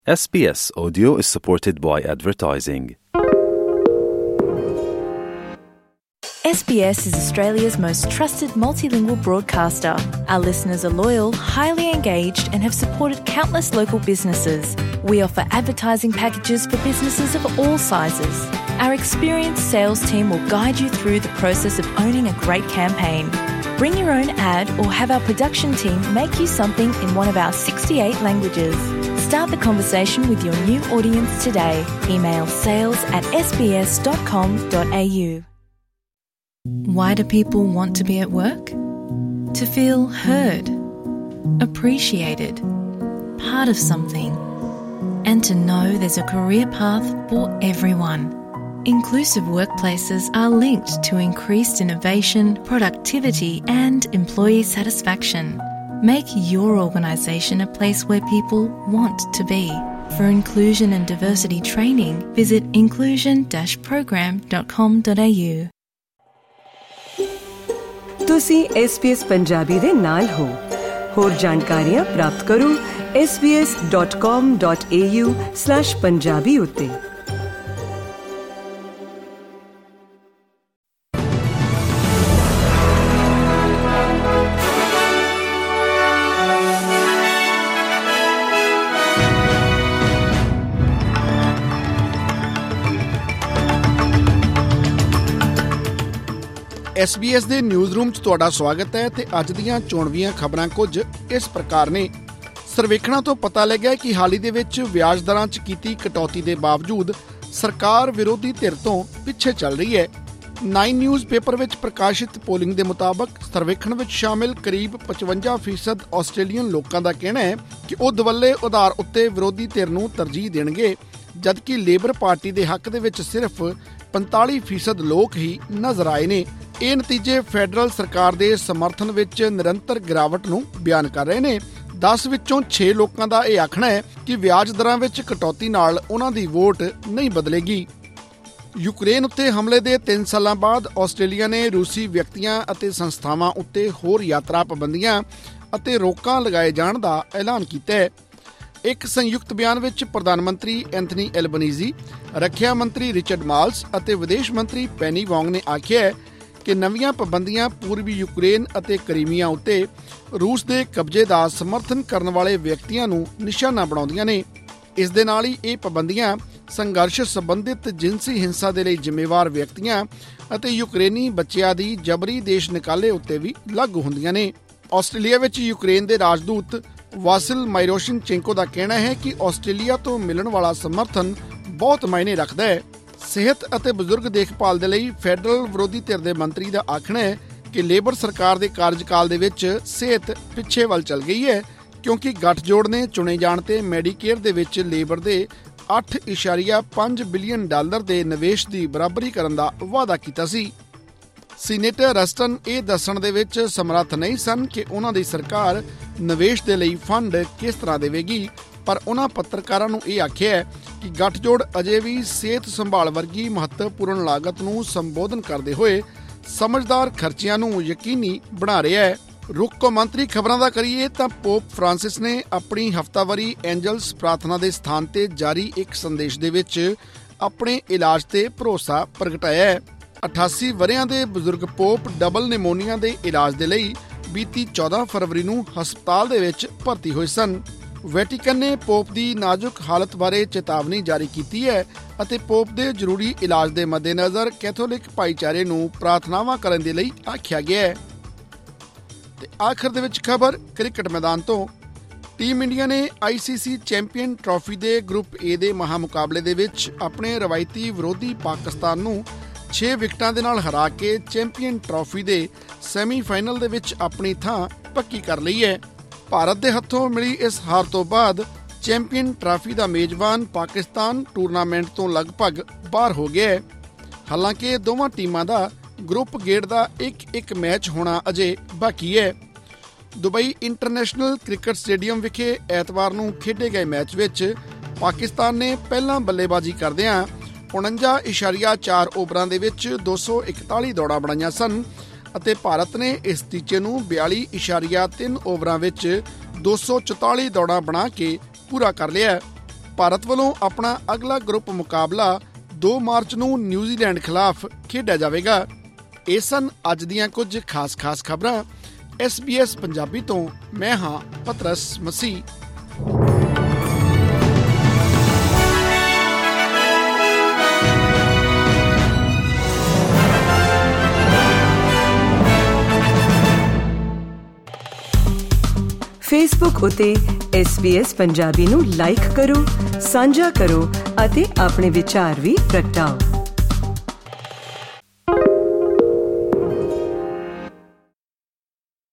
SBS Audio is supported by advertising. SBS is Australia's most trusted multilingual broadcaster. Our listeners are loyal, highly engaged and have supported countless local businesses. We offer advertising packages for businesses of all sizes. Our experienced sales team will guide you through the process of owning a great campaign. Bring your own ad or have our production team make you something in one of our 68 languages. Start the conversation with your new audience today. Email sales@sbs.com.au. Why do people want to be at work? To feel heard, appreciated, part of something, and to know there's a career path for everyone. Inclusive workplaces are linked to increased innovation, productivity, and employee satisfaction. Make your organisation a place where people want to be. For inclusion and diversity training, visit inclusion-program.com.au. ਤੁਸੀਂ SBS Punjabi ਦੇ ਨਾਲ ਹੋ। ਹੋਰ ਜਾਣਕਾਰੀਆਂ ਪ੍ਰਾਪਤ ਕਰੋ sbs.com.au/punjabi ਉੱਤੇ। SBS ਦੇ ਨਿਊਜ਼ ਰੂਮ 'ਚ ਤੁਹਾਡਾ ਸਵਾਗਤ ਹੈ ਤੇ ਅੱਜ ਦੀਆਂ ਚੋਣਵੀਆਂ ਖਬਰਾਂ ਕੁਝ ਇਸ ਪ੍ਰਕਾਰ ਨੇ। ਸਰਵੇਖਣਾਂ ਤੋਂ ਪਤਾ ਲੱਗਿਆ ਕਿ ਹਾਲ ਹੀ ਦੇ ਵਿੱਚ ਵਿਆਜ ਦਰਾਂ 'ਚ ਕੀਤੀ ਕਟੌਤੀ ਦੇ ਬਾਵਜੂਦ ਸਰਕਾਰ ਵਿਰੋਧੀ ਧਿਰ ਤੋਂ ਪਿੱਛੇ ਚੱਲ ਰਹੀ ਹੈ। 9 ਨਿਊਜ਼ ਪੇਪਰ ਵਿੱਚ ਪ੍ਰਕਾਸ਼ਿਤ ਪੋਲਿੰਗ ਦੇ ਮੁਤਾਬਕ ਸਰਵੇਖਣ ਵਿੱਚ ਸ਼ਾਮਿਲ ਕਰੀਬ 55% ਆਸਟ੍ਰੇਲੀਅਨ ਲੋਕਾਂ ਦਾ ਕਹਿਣਾ ਹੈ ਕਿ ਉਹ ਦਵੱਲੇ ਉਧਾਰ ਉੱਤੇ ਵਿਰੋਧੀ ਧਿਰ ਨੂੰ ਤਰਜੀਹ ਦੇਣਗੇ, ਜਦਕਿ ਲੇਬਰ ਪਾਰਟੀ ਦੇ ਹੱਕ ਦੇ ਵਿੱਚ ਸਿਰਫ 45% ਲੋਕ ਹੀ ਨਜ਼ਰ ਆਏ ਨੇ। ਇਹ ਨਤੀਜੇ ਫੈਡਰਲ ਸਰਕਾਰ ਦੇ ਸਮਰਥਨ ਵਿੱਚ ਨਿਰੰਤਰ ਗਿਰਾਵਟ ਨੂੰ ਬਿਆਨ ਕਰ ਰਹੇ ਨੇ। 10 ਵਿੱਚੋਂ 6 ਲੋਕਾਂ ਦਾ ਇਹ ਆਖਣਾ ਹੈ ਕਿ ਵਿਆਜ ਦਰਾਂ ਵਿੱਚ ਕਟੌਤੀ ਨਾਲ ਉਹਨਾਂ ਦੀ ਵੋਟ ਨਹੀਂ ਬਦਲੇਗੀ। ਯੂਕਰੇਨ ਉੱਤੇ ਹਮਲੇ ਦੇ 3 ਸਾਲਾਂ ਬਾਅਦ ਆਸਟ੍ਰੇਲੀਆ ਨੇ ਰੂਸੀ ਵਿਅਕਤੀਆਂ ਅਤੇ ਸੰਸਥਾਵਾਂ ਉੱਤੇ ਹੋਰ ਯਾਤਰਾ ਪਾਬੰਦੀਆਂ ਅਤੇ ਰੋਕਾਂ ਲਗਾਏ ਜਾਣ ਦਾ ਐਲਾਨ ਕੀਤਾ ਹੈ। ਇੱਕ ਸੰਯੁਕਤ ਬਿਆਨ ਵਿੱਚ ਪ੍ਰਧਾਨ ਮੰਤਰੀ ਐਂਥਨੀ ਐਲਬਨੀਜ਼ੀ, ਰੱਖਿਆ ਮੰਤਰੀ ਰਿਚਰਡ ਮਾਲਸ ਅਤੇ ਵਿਦੇਸ਼ ਮੰਤਰੀ ਪੈਨੀ ਵੋਂਗ ਨੇ ਆਖਿਆ ਹੈ ਕਿ ਨਵੀਆਂ ਪਾਬੰਦੀਆਂ ਪੂਰਬੀ ਯੂਕਰੇਨ ਅਤੇ ਕਰੀਮੀਆ ਉੱਤੇ ਰੂਸ ਦੇ ਕਬਜ਼ੇ ਦਾ ਸਮਰਥਨ ਕਰਨ ਵਾਲੇ ਵਿਅਕਤੀਆਂ ਨੂੰ ਨਿਸ਼ਾਨਾ ਬਣਾਉਂਦੀਆਂ ਨੇ। ਇਸ ਦੇ ਨਾਲ ਹੀ ਇਹ ਪਾਬੰਦੀਆਂ ਸੰਘਰਸ਼ ਸੰਬੰਧਿਤ ਜਿਨਸੀ ਹਿੰਸਾ ਦੇ ਲਈ ਜ਼ਿੰਮੇਵਾਰ ਵਿਅਕਤੀਆਂ ਅਤੇ ਯੂਕਰੇਨੀ ਬੱਚਿਆਂ ਦੀ ਜਬਰੀ ਦੇਸ਼ ਨਿਕਾਲੇ ਉੱਤੇ ਵੀ ਲਾਗੂ ਹੁੰਦੀਆਂ ਨੇ। ਆਸਟ੍ਰੇਲੀਆ ਵਿੱਚ ਯੂਕਰੇਨ ਦੇ ਰਾਜਦੂਤ ਵਾਸਿਲ ਮਾਈਰੋਸ਼ਨਚੈਂਕੋ ਦਾ ਕਹਿਣਾ ਹੈ ਕਿ ਆਸਟ੍ਰੇਲੀਆ ਤੋਂ ਮਿਲਣ ਵਾਲਾ ਸਮਰਥਨ ਬਹੁਤ ਮਾਇਨੇ ਰੱਖਦਾ ਹੈ। ਸਿਹਤ ਅਤੇ ਬਜ਼ੁਰਗ ਦੇਖਭਾਲ ਦੇ ਲਈ ਫੈਡਰਲ ਵਿਰੋਧੀ ਧਿਰ ਦੇ ਮੰਤਰੀ ਦਾ ਆਖਣਾ ਹੈ ਕਿ ਲੇਬਰ ਸਰਕਾਰ ਦੇ ਕਾਰਜਕਾਲ ਦੇ ਵਿੱਚ ਸਿਹਤ ਪਿੱਛੇ ਵੱਲ ਚੱਲ ਗਈ ਹੈ, ਕਿਉਂਕਿ ਗੱਠਜੋੜ ਨੇ ਚੁਣੇ ਜਾਣ ਤੇ ਮੈਡੀਕੇਅਰ ਦੇ ਵਿੱਚ ਲੇਬਰ ਦੇ $8.5 ਬਿਲੀਅਨ ਦੇ ਨਿਵੇਸ਼ ਦੀ ਬਰਾਬਰੀ ਕਰਨ ਦਾ ਵਾਅਦਾ ਕੀਤਾ ਸੀ। ਸੀਨੇਟਰ ਰਸਟਨ ਇਹ ਦੱਸਣ ਦੇ ਵਿੱਚ ਸਮਰੱਥ ਨਹੀਂ ਸਨ ਕਿ ਉਹਨਾਂ ਦੀ ਸਰਕਾਰ ਨਿਵੇਸ਼ ਦੇ ਲਈ ਫੰਡ ਕਿਸ ਤਰ੍ਹਾਂ ਦੇਵੇਗੀ, ਪਰ ਉਹਨਾਂ ਪੱਤਰਕਾਰਾਂ ਨੂੰ ਇਹ ਆਖਿਆ ਹੈ ਕਿ ਗੱਠਜੋੜ ਅਜੇ ਵੀ ਸਿਹਤ ਸੰਭਾਲ ਵਰਗੀ ਮਹੱਤਵਪੂਰਨ ਲਾਗਤ ਨੂੰ ਸੰਬੋਧਨ ਕਰਦੇ ਹੋਏ ਸਮਝਦਾਰ ਖਰਚਿਆਂ ਨੂੰ ਯਕੀਨੀ ਬਣਾ ਰਿਹਾ ਹੈ। ਰੁੱਖ ਕੌਮਾਂਤਰੀ ਖਬਰਾਂ ਦਾ ਕਰੀਏ ਤਾਂ ਪੋਪ ਫਰਾਂਸਿਸ ਨੇ ਆਪਣੀ ਹਫ਼ਤਾਵਾਰੀ ਐਂਜਲਸ ਪ੍ਰਾਰਥਨਾ ਦੇ ਸਥਾਨ ਤੇ ਜਾਰੀ ਇੱਕ ਸੰਦੇਸ਼ ਦੇ ਵਿੱਚ ਆਪਣੇ ਇਲਾਜ ਤੇ ਭਰੋਸਾ ਪ੍ਰਗਟਾਇਆ ਹੈ। 88 ਵਰ੍ਹਿਆਂ ਦੇ ਬਜ਼ੁਰਗ ਪੋਪ ਡਬਲ ਨਿਮੋਨੀਆ ਦੇ ਇਲਾਜ ਦੇ ਲਈ ਬੀਤੀ 14 ਫਰਵਰੀ ਨੂੰ ਹਸਪਤਾਲ ਦੇ ਵਿੱਚ ਭਰਤੀ ਹੋਏ ਸਨ। ਵੈਟੀਕਨ ਨੇ ਪੋਪ ਦੀ ਨਾਜ਼ੁਕ ਹਾਲਤ ਬਾਰੇ ਚੇਤਾਵਨੀ ਜਾਰੀ ਕੀਤੀ ਹੈ ਅਤੇ ਪੋਪ ਦੇ ਜ਼ਰੂਰੀ ਇਲਾਜ ਦੇ ਮੱਦੇਨਜ਼ਰ ਕੈਥੋਲਿਕ ਭਾਈਚਾਰੇ ਨੂੰ ਪ੍ਰਾਰਥਨਾਵਾਂ ਕਰਨ ਦੇ ਲਈ ਆਖਿਆ ਗਿਆ ਹੈ। ਤੇ ਆਖਰ ਦੇ ਵਿੱਚ ਖਬਰ ਕ੍ਰਿਕਟ ਮੈਦਾਨ ਤੋਂ। ਟੀਮ ਇੰਡੀਆ ਨੇ ICC ਚੈਂਪੀਅਨ ਟਰਾਫੀ ਦੇ ਗਰੁੱਪ A ਦੇ ਮਹਾ ਮੁਕਾਬਲੇ ਦੇ ਵਿੱਚ ਆਪਣੇ ਰਵਾਇਤੀ ਵਿਰੋਧੀ ਪਾਕਿਸਤਾਨ ਨੂੰ 6 ਵਿਕਟਾਂ ਦੇ ਨਾਲ ਹਰਾ ਕੇ ਚੈਂਪੀਅਨ ਟਰਾਫੀ ਦੇ ਸੈਮੀਫਾਈਨਲ ਦੇ ਵਿੱਚ ਆਪਣੀ ਥਾਂ ਪੱਕੀ ਕਰ ਲਈ ਹੈ। ਭਾਰਤ ਦੇ ਹੱਥੋਂ ਮਿਲੀ ਇਸ ਹਾਰ ਤੋਂ ਬਾਅਦ ਚੈਂਪੀਅਨ ਟਰਾਫੀ ਦਾ ਮੇਜ਼ਬਾਨ ਪਾਕਿਸਤਾਨ ਟੂਰਨਾਮੈਂਟ ਤੋਂ ਲਗਭਗ ਬਾਹਰ ਹੋ ਗਿਆ ਹੈ। ਹਾਲਾਂਕਿ ਦੋਵਾਂ ਟੀਮਾਂ ਦਾ ਗਰੁੱਪ ਗੇੜ ਦਾ ਇੱਕ ਮੈਚ ਹੋਣਾ ਅਜੇ ਬਾਕੀ ਹੈ। ਦੁਬਈ ਇੰਟਰਨੈਸ਼ਨਲ ਕ੍ਰਿਕਟ ਸਟੇਡੀਅਮ ਵਿਖੇ ਐਤਵਾਰ ਨੂੰ ਖੇਡੇ ਗਏ ਮੈਚ ਵਿੱਚ ਪਾਕਿਸਤਾਨ ਨੇ ਪਹਿਲਾਂ ਬੱਲੇਬਾਜ਼ੀ ਕਰਦਿਆਂ 49.4 ਓਵਰਾਂ ਦੇ ਵਿੱਚ 241 ਦੌੜਾਂ ਬਣਾਈਆਂ ਸਨ ਅਤੇ ਭਾਰਤ ਨੇ ਇਸ ਟੀਚੇ ਨੂੰ 42.3 ਓਵਰਾਂ ਵਿੱਚ 244 ਦੌੜਾਂ ਬਣਾ ਕੇ ਪੂਰਾ ਕਰ ਲਿਆ। ਭਾਰਤ ਵੱਲੋਂ ਆਪਣਾ ਅਗਲਾ ਗਰੁੱਪ ਮੁਕਾਬਲਾ 2 ਮਾਰਚ ਨੂੰ ਨਿਊਜ਼ੀਲੈਂਡ ਖਿਲਾਫ ਖੇਡਿਆ ਜਾਵੇਗਾ। ਇਹ ਸਨ ਅੱਜ ਦੀਆਂ ਕੁਝ ਖਾਸ ਖਬਰਾਂ। SBS ਪੰਜਾਬੀ ਤੋਂ ਮੈਂ ਹਾਂ ਪਤਰਸ ਮਸੀਹ। ਫੇਸਬੁੱਕ ਉਤੇ SBS ਪੰਜਾਬੀ ਨੂੰ ਲਾਈਕ ਕਰੋ, ਸਾਂਝਾ ਕਰੋ ਅਤੇ ਆਪਣੇ ਵਿਚਾਰ ਵੀ ਪ੍ਰਗਟਾਓ।